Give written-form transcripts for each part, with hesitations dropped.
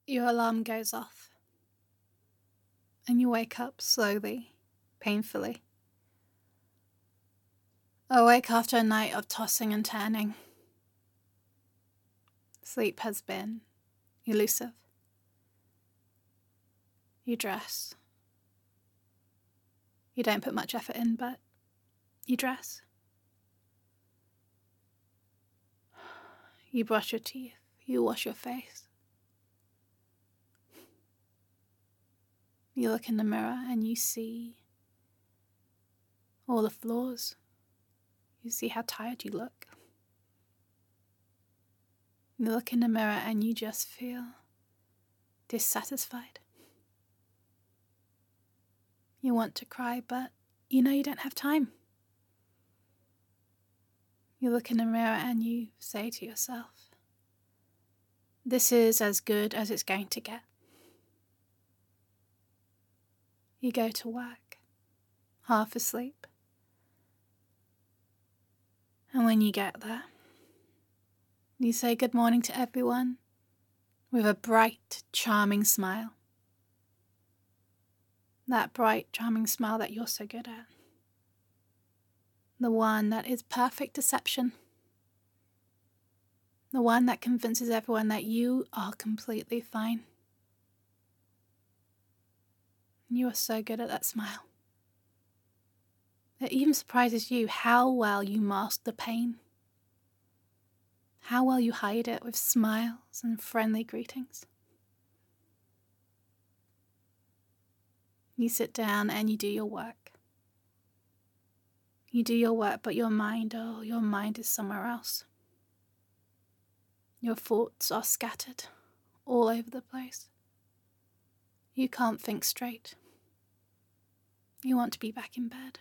Your alarm goes off, and you wake up slowly, painfully. Awake after a night of tossing and turning. Sleep has been elusive. You dress. You don't put much effort in, but you dress. You brush your teeth. You wash your face. You look in the mirror and you see all the flaws. You see how tired you look. You look in the mirror and you just feel dissatisfied. You want to cry, but you know you don't have time. You look in the mirror and you say to yourself, this is as good as it's going to get. You go to work, half asleep. And when you get there, you say good morning to everyone with a bright, charming smile. That bright, charming smile that you're so good at. The one that is perfect deception. The one that convinces everyone that you are completely fine. You are so good at that smile. It even surprises you how well you mask the pain. How well you hide it with smiles and friendly greetings. You sit down and you do your work. You do your work, but your mind is somewhere else. Your thoughts are scattered all over the place. You can't think straight. You want to be back in bed.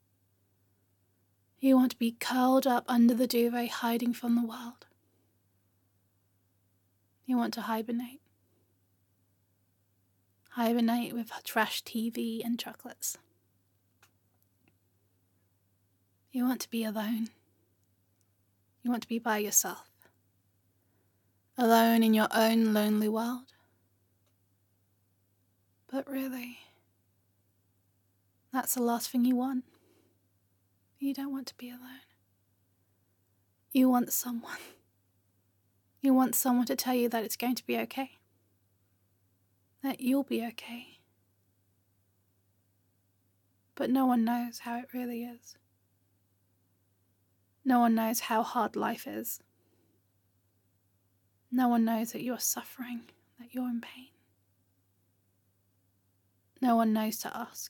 You want to be curled up under the duvet, hiding from the world. You want to hibernate. Hibernate with trash TV and chocolates. You want to be alone. You want to be by yourself. Alone in your own lonely world. But really, that's the last thing you want. You don't want to be alone. You want someone. You want someone to tell you that it's going to be okay. That you'll be okay. But no one knows how it really is. No one knows how hard life is. No one knows that you're suffering, that you're in pain. No one knows to ask.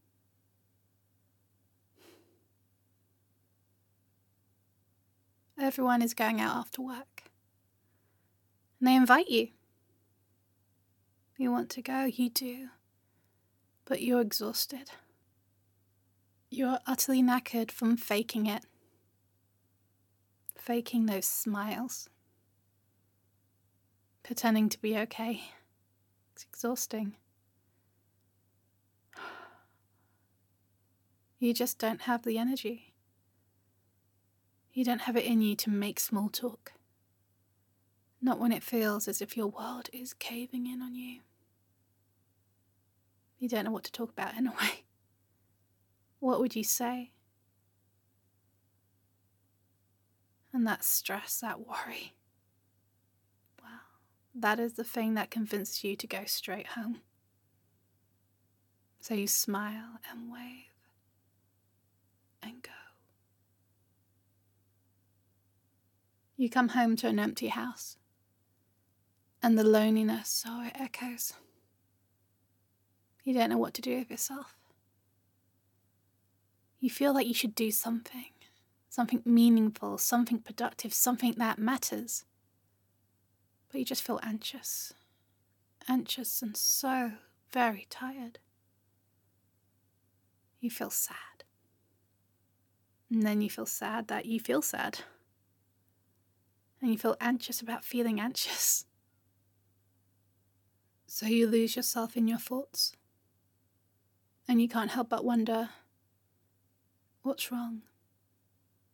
Everyone is going out after work. And they invite you. You want to go, you do. But you're exhausted. You're utterly knackered from faking it. Faking those smiles. Pretending to be okay. It's exhausting. You just don't have the energy. You don't have it in you to make small talk. Not when it feels as if your world is caving in on you. You don't know what to talk about anyway. What would you say? And that stress, that worry. Well, that is the thing that convinces you to go straight home. So you smile and wave and go. You come home to an empty house, and the loneliness, oh, it echoes. You don't know what to do with yourself. You feel like you should do something meaningful, something productive, something that matters. But you just feel anxious and so very tired. You feel sad. And then you feel sad that you feel sad. And you feel anxious about feeling anxious. So you lose yourself in your thoughts. And you can't help but wonder, what's wrong?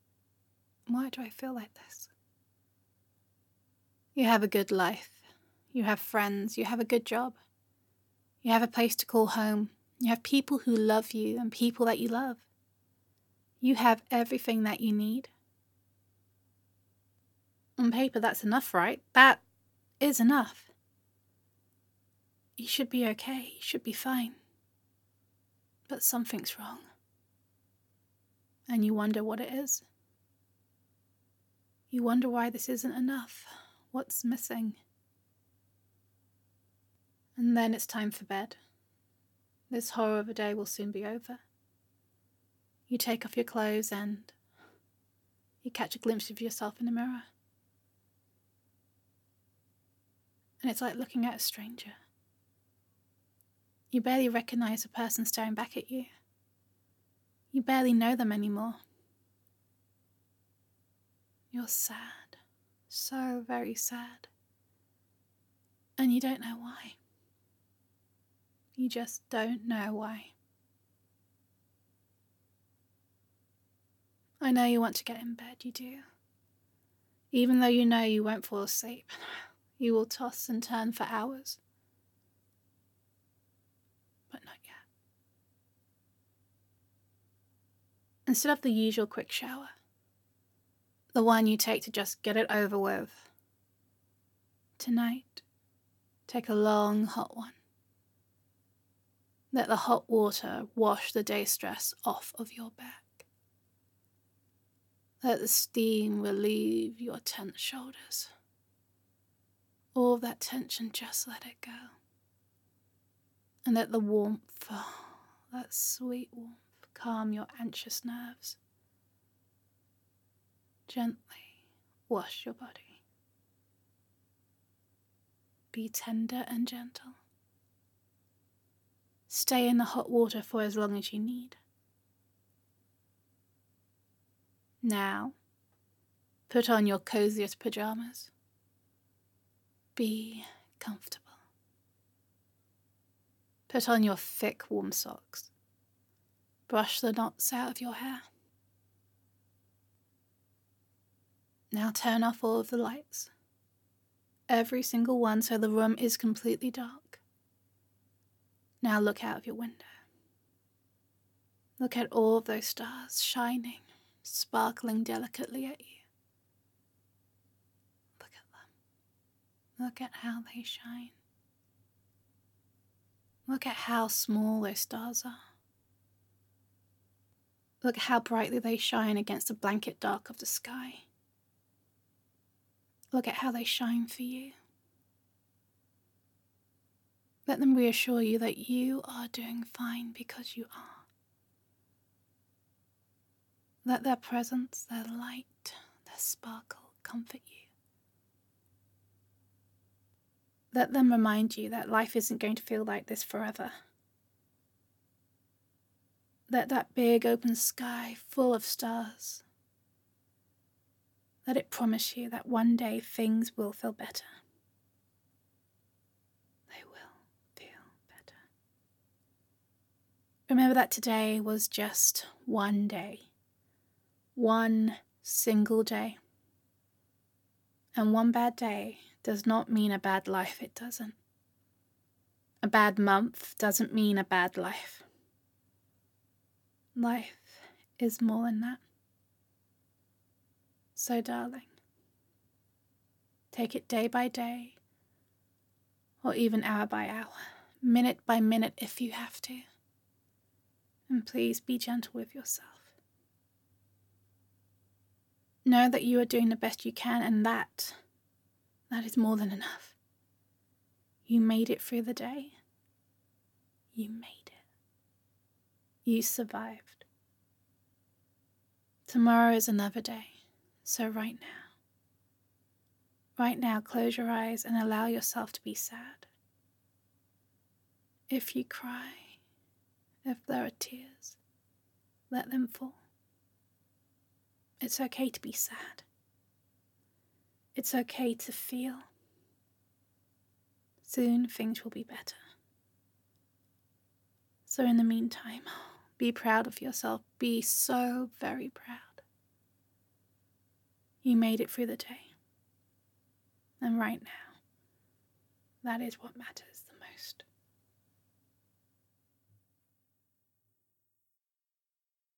Why do I feel like this? You have a good life. You have friends. You have a good job. You have a place to call home. You have people who love you and people that you love. You have everything that you need. On paper, that's enough, right? That is enough. You should be okay. You should be fine. But something's wrong. And you wonder what it is. You wonder why this isn't enough. What's missing? And then it's time for bed. This horror of a day will soon be over. You take off your clothes and you catch a glimpse of yourself in the mirror. And it's like looking at a stranger. You barely recognize the person staring back at you. You barely know them anymore. You're sad. So very sad. And you don't know why. You just don't know why. I know you want to get in bed, you do. Even though you know you won't fall asleep. You will toss and turn for hours. But not yet. Instead of the usual quick shower, the one you take to just get it over with, tonight, take a long hot one. Let the hot water wash the day's stress off of your back. Let the steam relieve your tense shoulders. All of that tension, just let it go. And let the warmth, that sweet warmth, calm your anxious nerves. Gently wash your body. Be tender and gentle. Stay in the hot water for as long as you need. Now, put on your coziest pajamas. Be comfortable. Put on your thick, warm socks. Brush the knots out of your hair. Now turn off all of the lights. Every single one, so the room is completely dark. Now look out of your window. Look at all of those stars shining, sparkling delicately at you. Look at them. Look at how they shine. Look at how small those stars are. Look at how brightly they shine against the blanket dark of the sky. Look at how they shine for you. Let them reassure you that you are doing fine because you are. Let their presence, their light, their sparkle comfort you. Let them remind you that life isn't going to feel like this forever. Let that big open sky full of stars, let it promise you that one day things will feel better. They will feel better. Remember that today was just one day. One single day. And one bad day does not mean a bad life, it doesn't. A bad month doesn't mean a bad life. Life is more than that. So darling, take it day by day, or even hour by hour, minute by minute if you have to. And please be gentle with yourself. Know that you are doing the best you can, and that is more than enough. You made it through the day. You made it. You survived. Tomorrow is another day, so right now, close your eyes and allow yourself to be sad. If you cry, if there are tears, let them fall. It's okay to be sad. It's okay to feel. Soon things will be better. So in the meantime, be proud of yourself. Be so very proud. You made it through the day. And right now, That is what matters the most.